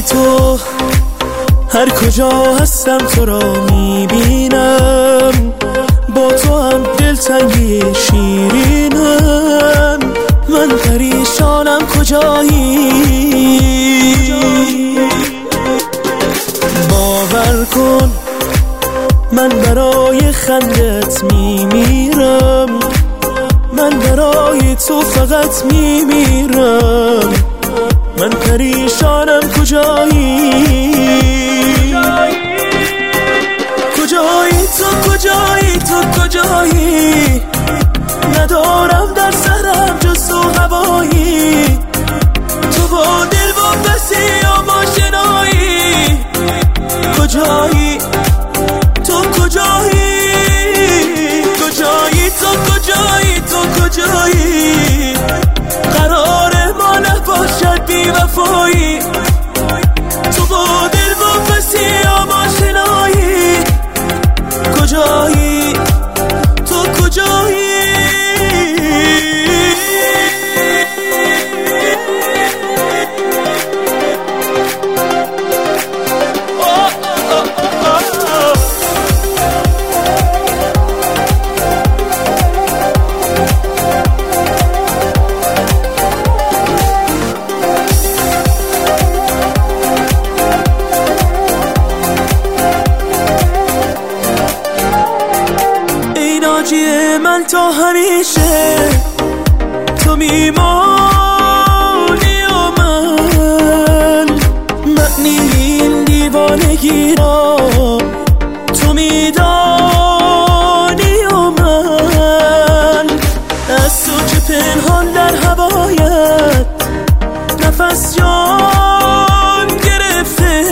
کجایی تو؟ هر کجا هستم تو را میبینم، با تو هم دلتنگی شیرینم. من پریشانم کجایی؟ باور کن من برای خندت میمیرم، من برای تو فقط میمیرم. من پریشانم کجایی؟ کجایی تو؟ کجایی تو؟ کجایی؟ ندارم در سرم جز تو هوایی، تو با دل واپسی یا با شنایی. کجایی تو؟ کجایی؟ کجایی تو؟ کجایی تو؟ کجایی؟ قرار ما نباشد بی وفایی، تو با دل واپسی یا با شنایی. کجایی تو؟ کجایی؟ من تا همیشه تو میمانی و من معنی این دیوانگی را تو میدانی و من از تو که پنهان در هوایت نفس جان گرفته.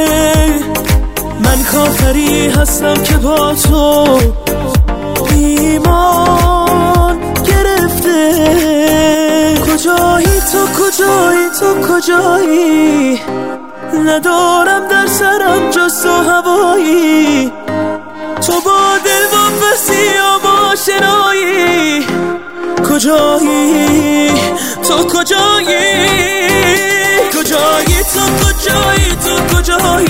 من کافری هستم که با تو ایمان گرفته. کجایی تو؟ کجایی تو؟ کجایی؟ ندارم در سرم جز تو هوایی، تو با دل واپسی یا با شنایی. کجایی تو؟ کجایی؟ کجایی تو؟ کجایی تو؟ کجایی؟